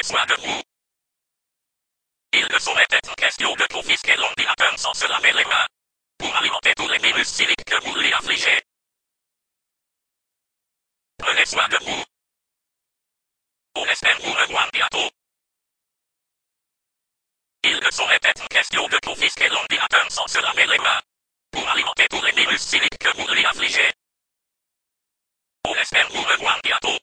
Prenez-soin de vous. Il ne saurait être question de confisquer l'ordinateur sans se laver les mains. Pour alimenter tous les virus cyniques que vous lui affligez. Prenez soin de vous. On espère vous revoir bientôt. Il ne saurait être question de confisquer l'ordinateur sans se laver les mains. Pour alimenter tous les virus cyniques que vous lui affligez. On espère vous revoir bientôt.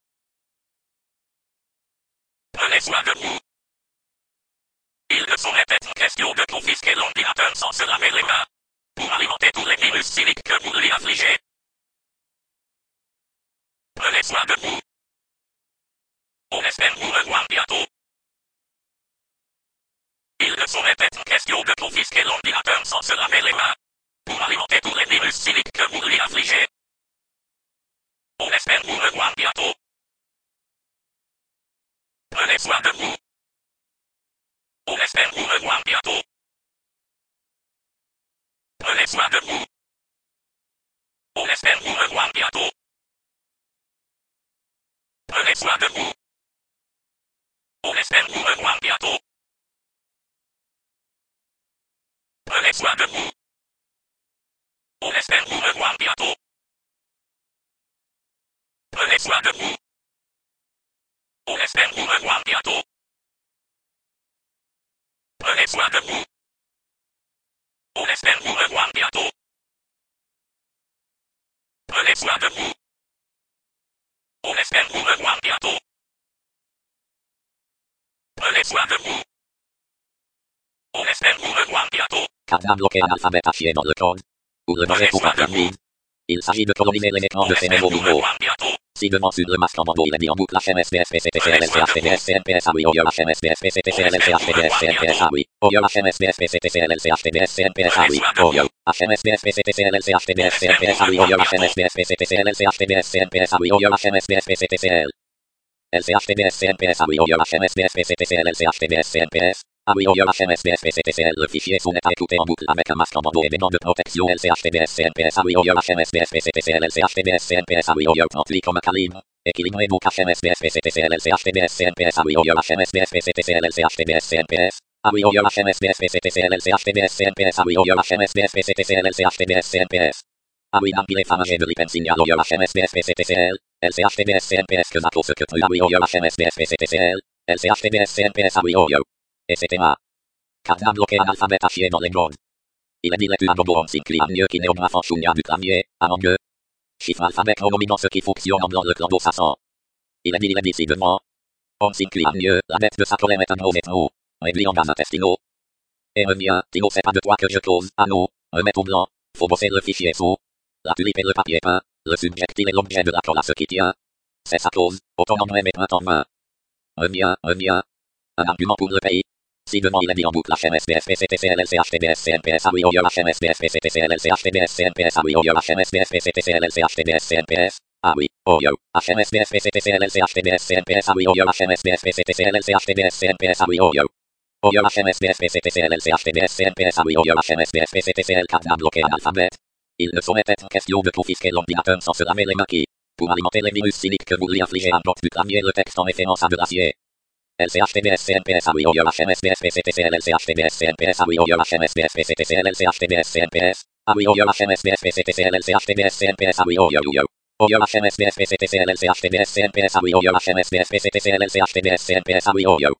Prenez soin de vous. Il ne saurait être question de confisquer l'ordinateur sans se laver les mains. Pour alimenter tous les virus cyniques que vous lui affligez. Prenez soin de vous. On espère vous revoir bientôt. Il ne saurait être question de confisquer l'ordinateur sans se laver les mains. Pour alimenter tous les virus cyniques que vous lui affligez. On espère vous revoir bientôt. Prenez soin de vous. On espère vous revoir bientôt. Prenez soin de vous. On espère vous revoir bientôt. Prenez soin de vous. On espère vous revoir bientôt. Prenez soin de vous. On espère vous revoir bientôt. Prenez soin de vous. On espère vous revoir bientôt. Prenez soin de vous. On espère vous revoir bientôt. Prenez soin de vous. On espère vous revoir bientôt. Prenez soin de vous. On espère vous revoir bientôt. Cadenas bloqué analphabète affiché dans le code. Ou le danger pour vide. Il s'agit de coloniser les écrans de ces nouveaux mots. Si devant sur le masque en bandeau il est dit en boucle HMSBSPCTCLLCHTDS oui OYO HMSBSPCTCLLCHTDS oui OYO HMSBSPCTCLLCHTDS oui OYO HMSBSPCTCLLCHTDS oui OYO HMSBSPCTCLLCHTDS oui OYO HMSBSPCTCL LCHTDS oui OYO HMSBSPCTCLLCHTDS oui OYO HMSBSPCTCL le fichier son est à écouter en boucle avec un masque en bandeau et des dents de protection LCHTDS oui OYO HMSBSPCTCLLCHTDS oui OYO rempli comme un calibre équilibré donc HMSBSPCTCLLCHTDS oui OYO HMSBSPCTCLLCHTDS oui OYO HMSBSPCTCLLCHTDS oui OYO HMSBSPCTCLLCHTDS oui d'empiler famagé de l'IPEN signal OYO HMSBSPCTCL LCHTDS que zato ce que tu oui OYO HMSBSPCTCL LCHTDS oui OYO etc. Cadenas bloqué analphabète affiché dans les modes. Il est dit lecture à bobo en cycle mieux qui néographe en chounia du clavier, à langue. Chiffre alphabet chronominant ce qui fonctionne en blanc le clambeau ça sent. Il est dit ci devant. En cycle mieux, la bête de Satorem est un gros métro. Régli en gaz intestinaux. Et revient, Tino c'est pas de toi que je cause, ah non, remettre au blanc, faut bosser le fichier faux. La tulipe et le papier peint, le subjectif et l'objet de la colle à ce qui tient. C'est sa cause, autant en brève et printemps vain. Revient. Un argument pour le pays. Si devant il est dit en boucle HMSBSPCTCLLCHTDS oui OYO HMSBSPCTCLLCHTDS oui OYO HMSBSPCTCLLCHTDS oui OYO HMSBSPCTCLLCHTDS oui OYO HMSBSPCTCLLCHTDS oui OYO OYO HMSBSPCTCLLCHTDS oui OYO HMSBSPCTCL cadenas bloqué analphabète. Il ne saurait être question de confisquer l'ordinateur sans se laver les mains qui, pour alimenter les virus cyniques que vous lui infligez à bloc du clavier le texte en référence à de l'acier. LCHTDS oui OYO HMSBSPCTCLLCHTDS oui OYO HMSBSPCTCLLCHTDS oui OYO HMSBSPCTCLLCHTDS oui OYO OYO HMSBSPCTCLLCHTDS oui OYO HMSBSPCTCLLCHTDS oui OYO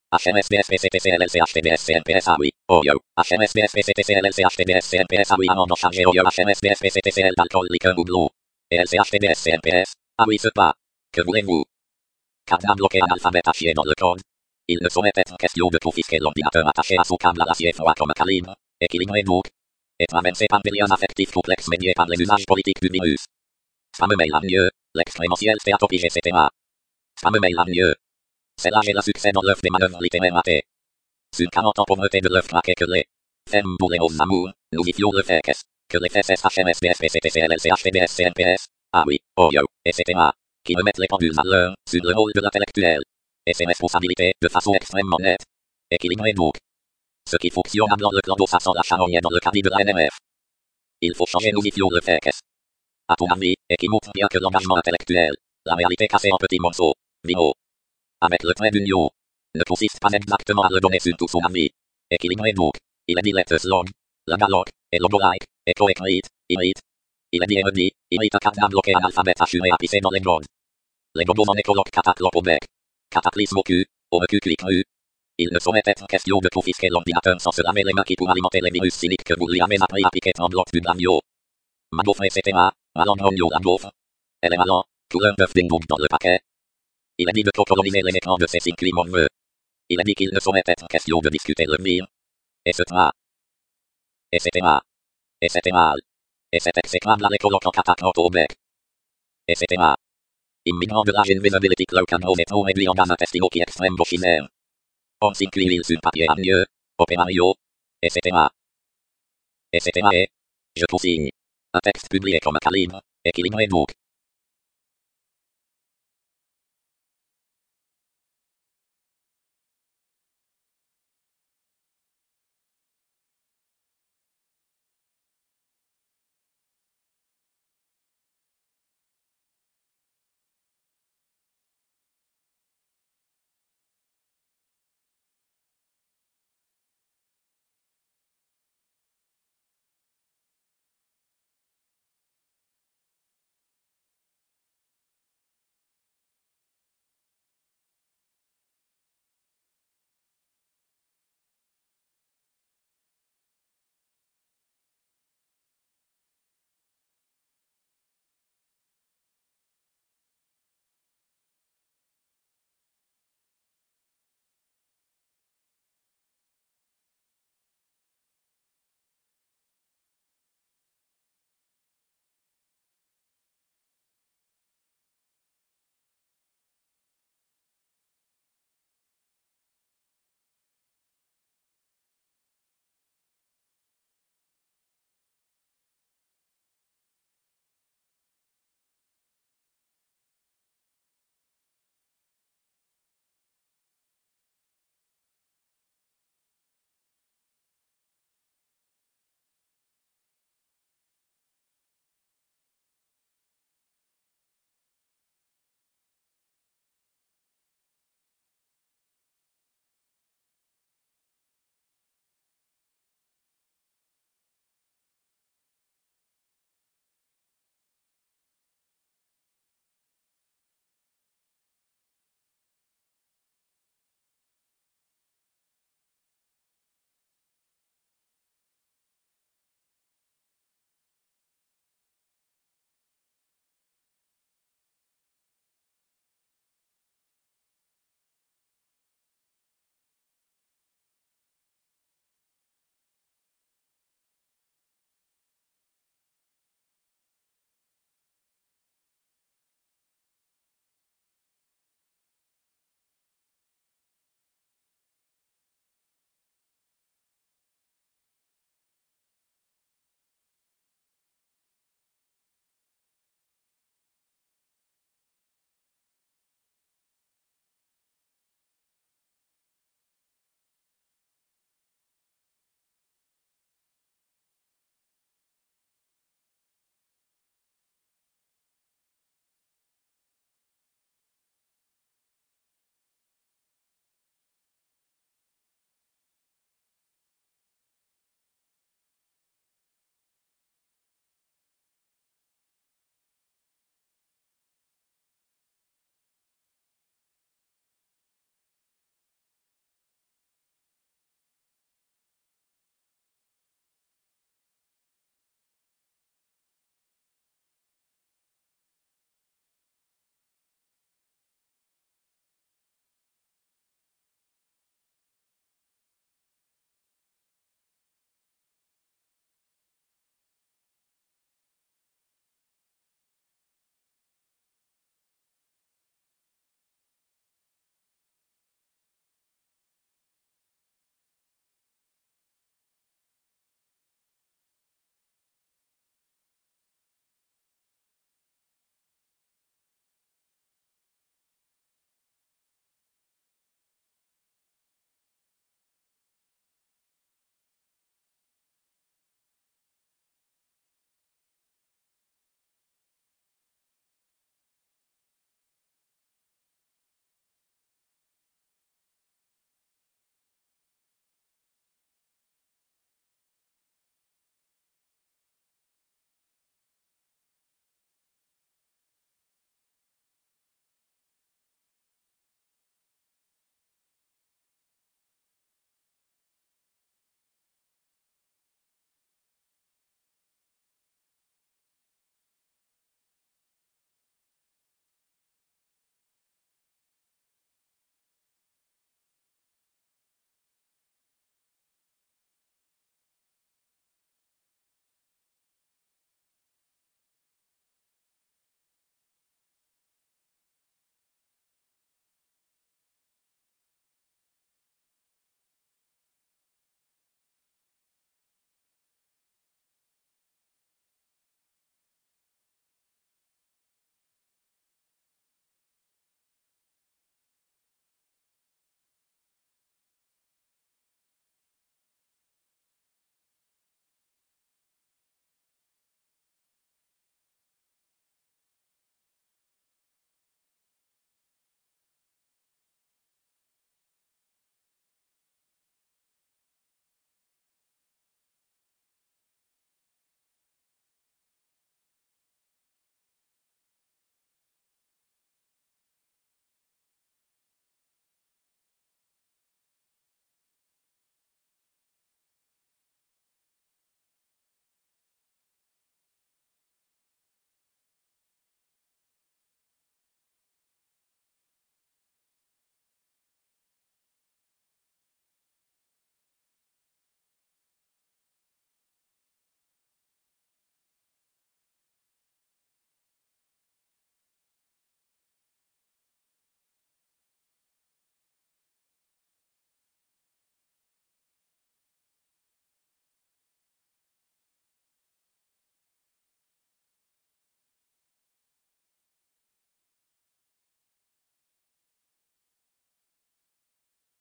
HMSBSPCTCLLCHTDS oui OYO HMSBSPCTCLLCHTDS oui amende chargé OYO HMSBSPCTCL d'alcool liqueur ou bleu et LCHTDS oui ce pas. Que voulez-vous? Cadenas bloqué analphabète affiché dans le code. Il ne saurait être question de confisquer l'ordinateur attaché à son câble à l'acier froid comme un calibre, équilibré donc, et traversé par des liens affectifs complexes médiés par les usages politiques du virus. Fameux mail à mieux, l'extrémentiel stéatopige etc. Fameux mail à mieux. C'est l'âge et le succès dans l'œuvre des manœuvres littéraires ratées. Sur 40 ans pauvreté de l'œuvre traquée que les femmes pour les roses amours, nous y fions le fait que les fesses HMSBSPCTCLLCHTDS oui, OYO, etc. Qui remettent les pendules à l'heure, sur le rôle de l'intellectuel. Et ses responsabilités, de façon extrêmement nette. Équilibré donc. Ce qui fonctionne à blanc le clambeau ça sent la charogne dans le caddie de la NMF. Il faut changer nous y fions le fait à ton avis, et qui montre bien que l'engagement intellectuel, la réalité cassée en petits morceaux, avec le trait d'union, ne consiste pas exactement à le donner sur tout son avis. Équilibré donc. Il est dit let's log, lagalogue, et logolike, et coécrite, irrite. Il est dit et redit, irrite à cadavre bloqué un alphabet assuré à pisser dans les godes. Les godos en écologue cataclope au bec. Cataclysme au cul, au recul clic rue. Il ne saurait être question de confisquer l'ordinateur sans se laver les mains qui pour alimenter les virus cyniques que vous lui avez appris à piquer en bloc du granio. Ma gaufre etc. Malandrogno la gaufre. Elle est malin, couleur bœuf ding dong dans le paquet. Il a dit de coloniser les écrans de ses cycles morveux. Il a dit qu'il ne saurait être question de discuter le mire. Et ce tra. Et c'était mal. Et c'était mal. Et c'est exécrable à l'écologue en cataclope au bec. Et c'était mal. Immigrant de l'âge invisibility cloak and home et trop réduit en gaz intestinaux qui extrême bochinère. On s'incline sur papier à mieux, opérario, etc. etc. Et, je consigne. Un texte publié comme calibre, équilibré donc.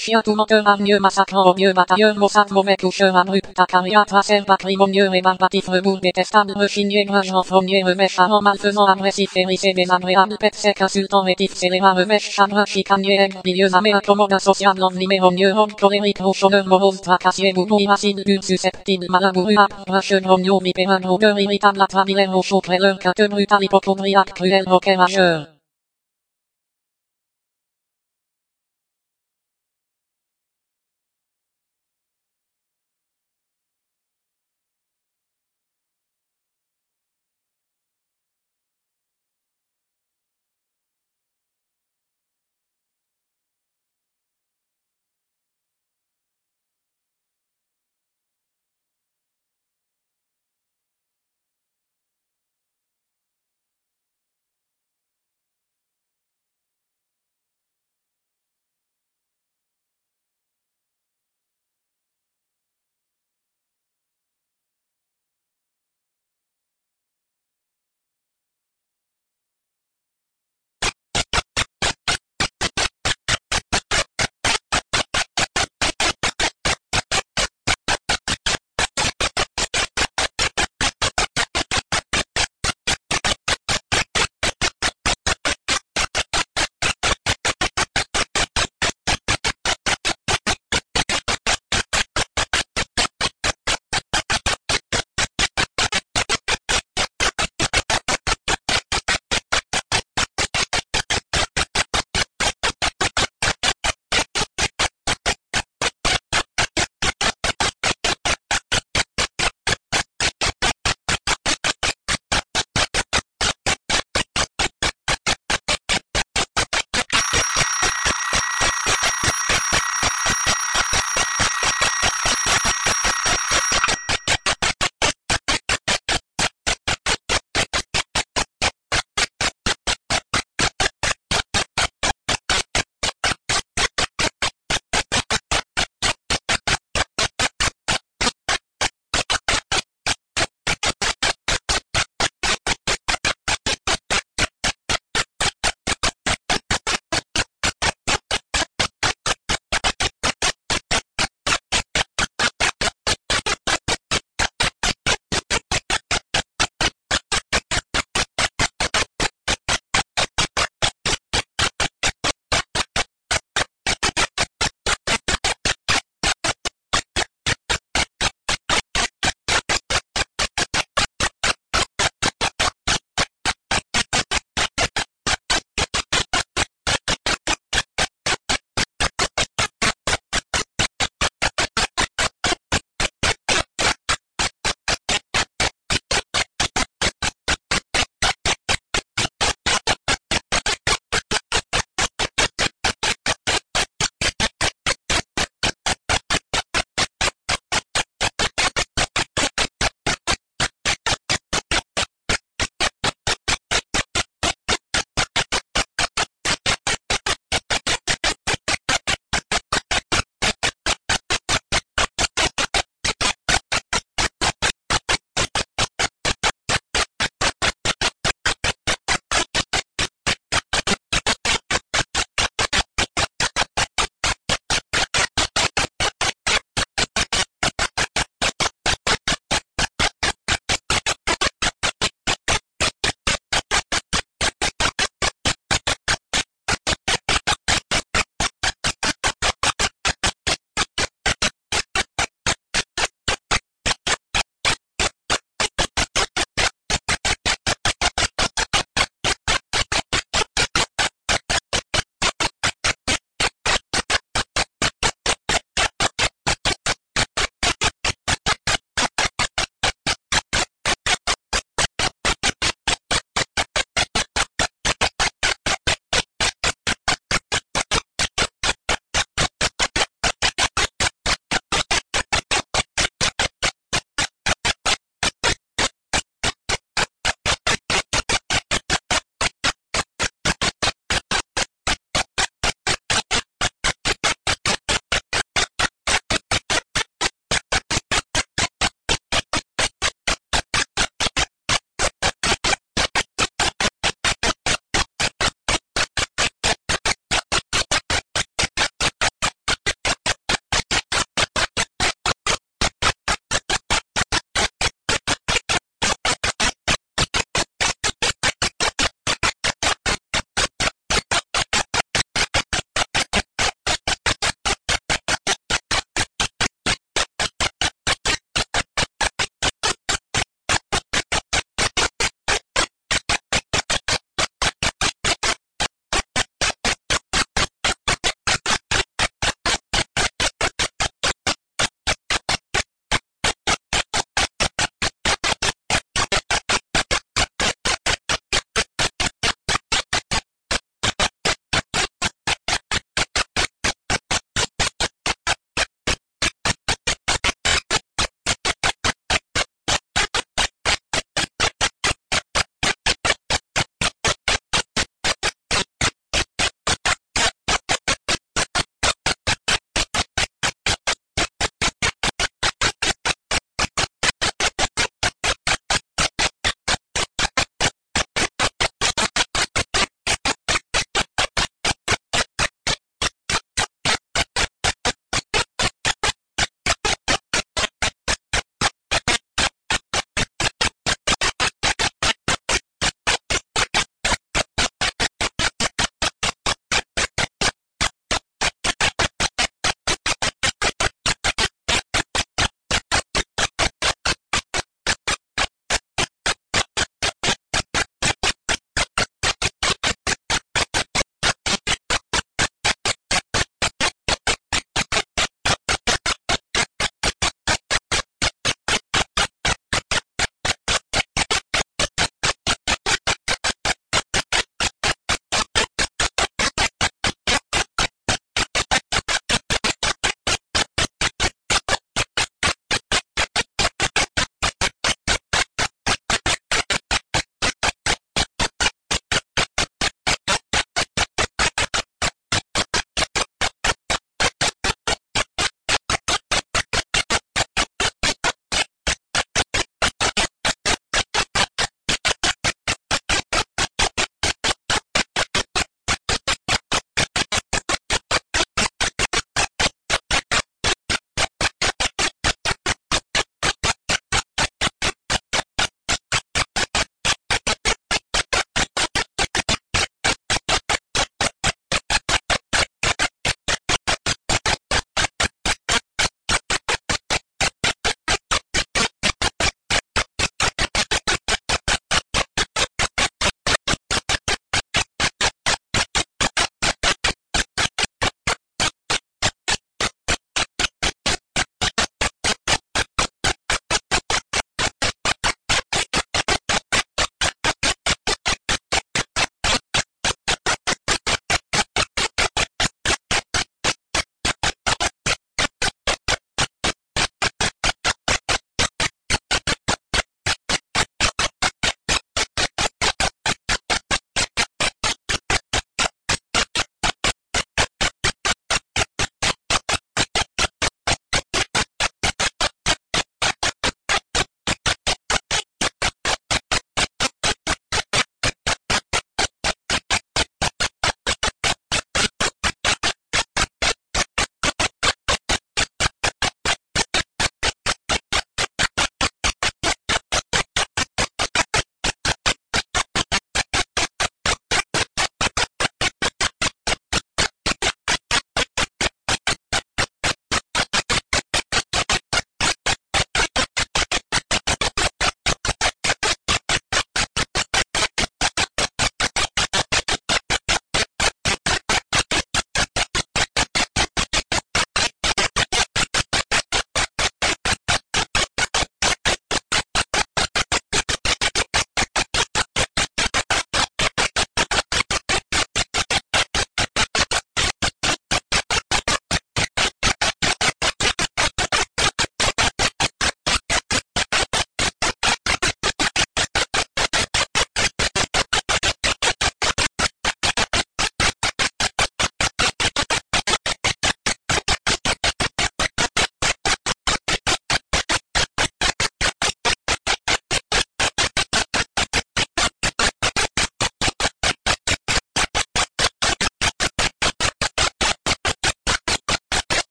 Chien tout menteur hargneux massacrant au mieux batailleur maussade mauvais coucheur abrupt acariat traceur patrimonieux et barbatif rebout détestable rechigné grage renfrogné revêche charmant malfaisant agressif hérissé désagréable pet sec insultant rétif scélérat revêche chagrin chicanier aigre bilieux amé incommode insociable envenimé rogneux homme colérique rouchonneur morose tracassier boubou irascible dur susceptible malin bourru âpre bracheux grognon vipérin drogueur irritable atrabilaire au chaud préleur quinteux brutal hypochondriaque cruel roquet rageur.